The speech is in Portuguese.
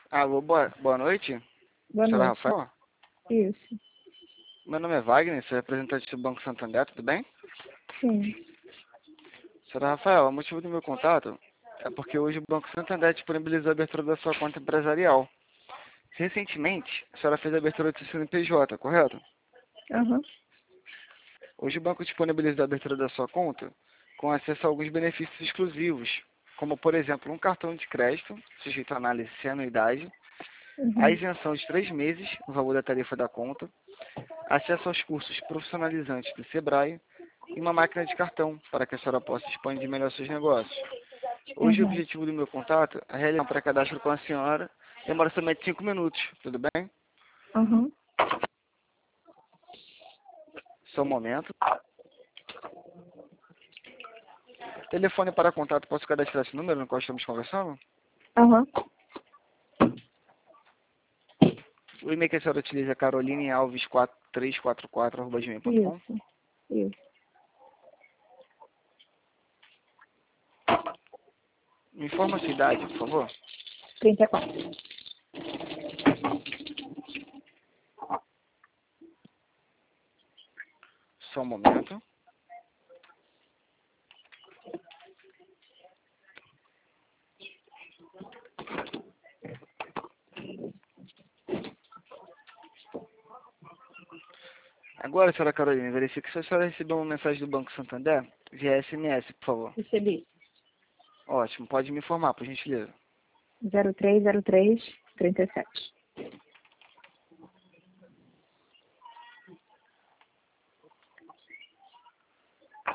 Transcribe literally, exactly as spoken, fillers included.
Alô, boa, boa noite. Boa Senhora noite. Rafael? Isso. Meu nome é Wagner, sou representante do Banco Santander, tudo bem? Sim. Senhora Rafael, o motivo do meu contato é porque hoje o Banco Santander disponibilizou a abertura da sua conta empresarial. Recentemente, a senhora fez a abertura do seu C N P J, correto? Aham. Hoje o banco disponibilizou a abertura da sua conta com acesso a alguns benefícios exclusivos, como, por exemplo, um cartão de crédito, sujeito à análise sem anuidade, a Uhum. isenção de três meses no valor da tarifa da conta, acesso aos cursos profissionalizantes do Sebrae e uma máquina de cartão para que a senhora possa expandir melhor seus negócios. Hoje o Uhum. objetivo do meu contato é realizar um pré-cadastro com a senhora, demora somente cinco minutos, tudo bem? Uhum. Só um momento. Telefone para contato, posso cadastrar esse número no qual estamos conversando? Aham. O e-mail que a senhora utiliza é carolinealves três quatro quatro arroba gmail ponto com. Isso. Isso. Me informa a sua idade, por favor. trinta e quatro. Só um momento. Agora, senhora Carolina, verifique se a senhora recebeu uma mensagem do Banco Santander via S M S, por favor. Recebi. Ótimo, pode me informar, por gentileza. zero três zero três trinta e sete.